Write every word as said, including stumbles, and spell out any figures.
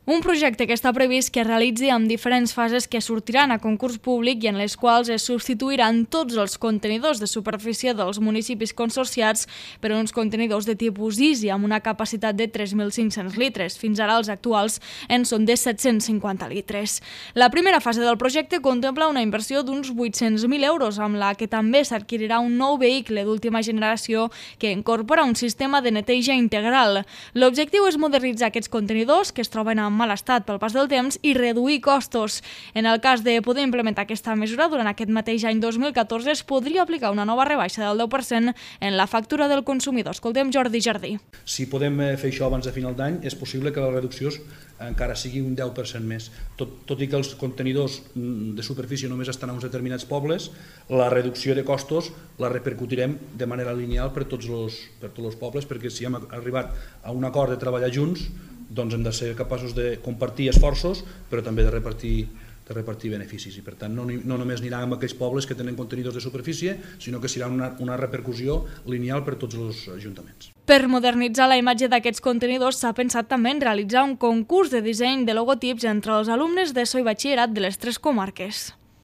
Un projecte que està previst que es realitzi amb diferents fases que sortiran a concurs públic i en les quals es substituiran tots els contenidors de superfície dels municipis consorciats per uns contenidors de tipus Easy amb una capacitat de tres mil cinc-cents litres. Fins ara els actuals en són de set-cents cinquanta litres. La primera fase del projecte contempla una inversió d'uns vuit-cents mil euros, amb la que també s'adquirirà un nou vehicle d'última generació que incorpora un sistema de neteja integral. L'objectiu és modernitzar aquests contenidors que es troben en mal estat pel pas del temps i reduir costos. En el cas de poder implementar aquesta mesura, durant aquest mateix any dos mil catorze es podria aplicar una nova rebaixa del deu per cent en la factura del consumidor. Escoltem Jordi Jardí. Si podem fer això abans de final d'any, és possible que la reducció encara sigui un deu per cent més. Tot, tot i que els contenidors de superfície només estan a uns determinats pobles, la reducció de costos la repercutirem de manera lineal per tots els, per tots els pobles, perquè si hem arribat a un acord de treballar junts, doncs hem de ser capaços de compartir esforços, però també de repartir, de repartir beneficis. I per tant, no, no només anirà amb aquells pobles que tenen contenidors de superfície, sinó que serà una, una repercussió lineal per tots els ajuntaments. Per modernitzar la imatge d'aquests contenidors s'ha pensat també en realitzar un concurs de disseny de logotips entre els alumnes d'ESO i batxillerat de les tres comarques.